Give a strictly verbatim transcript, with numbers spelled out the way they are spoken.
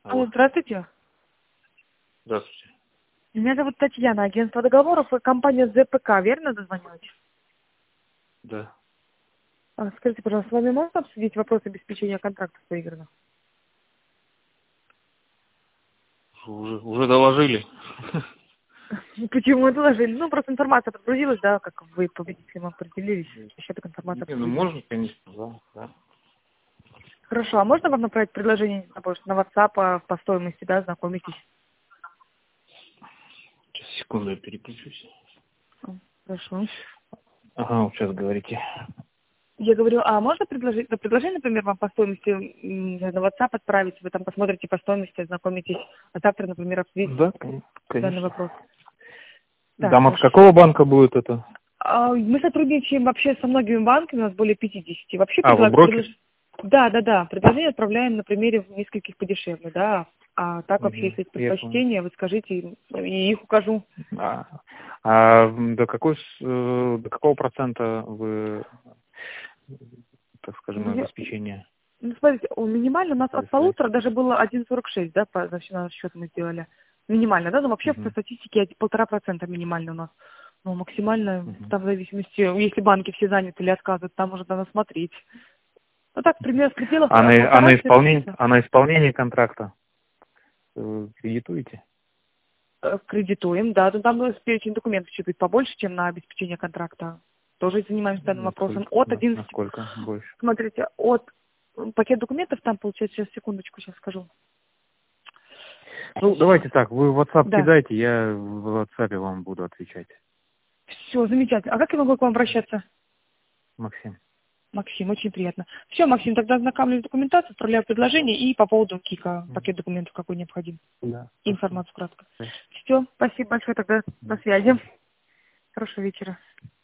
Алло, Алло. здравствуйте. Здравствуйте. Меня зовут Татьяна, агентство договоров и компания ЗПК, верно дозвонилась? Да. А, скажите, пожалуйста, с вами можно обсудить вопрос обеспечения контрактов поигранных? Уже, уже доложили. Почему это доложили? Ну, просто информация подгрузилась, да, как вы победителем определились. Еще так информация Не, ну подгрузилась. можно, конечно, да. да. Хорошо, а можно вам направить предложение не знаю, может, на WhatsApp а, по стоимости, да, знакомитесь? Сейчас, секунду, я переключусь. М, Хорошо. Ага, вот сейчас говорите. Я говорю, а можно предложить, да, предложение, например, вам по стоимости м, на WhatsApp отправить, вы там посмотрите по стоимости, ознакомитесь, а завтра, например, обсудить Да, кон- данный конечно. вопрос. Так, Там от хорошо. какого банка будет это? А, Мы сотрудничаем вообще со многими банками, у нас более пятидесяти. Вообще А, вы предлаг... брокер? предлож- Да, да, да. Предложение отправляем на примере нескольких подешевле, да. А так вообще, Угу, если есть я понял. предпочтения, вы скажите, и их укажу. А, а до какой, с- э, до какого процента вы, так скажем, Ну, я- обеспечение ну, смотрите, у- минимально у нас от предоставляете? полутора даже было один целых сорок шесть, да, по значит, наш счет мы сделали. Минимально, да, но вообще по Угу, статистике один- полтора процента минимально у нас. Ну, максимально, угу. там в зависимости, если банки все заняты или отказывают, там уже надо смотреть. Ну так, примерно в пределах А а, на, а на полтора исполнение, а на исполнение контракта э, кредитуете? Э, Кредитуем, да, но там э, перечень документов чуть быть побольше, чем на обеспечение контракта. Тоже занимаемся данным вопросом. Насколько? От На, одиннадцати, насколько больше? смотрите, от м, пакет документов там получается, сейчас, секундочку, сейчас скажу. Ну, давайте так, вы в WhatsApp Да, кидайте, я в WhatsApp вам буду отвечать. все, замечательно. А как я могу к вам обращаться? Максим. Максим, очень приятно. Все, Максим, тогда ознакомлюсь с документацией, отправляю предложение и по поводу КИКа, Мгм. пакет документов какой необходим. Да, хорошо. Информацию кратко. Все, спасибо большое тогда, до связи. Хорошего вечера.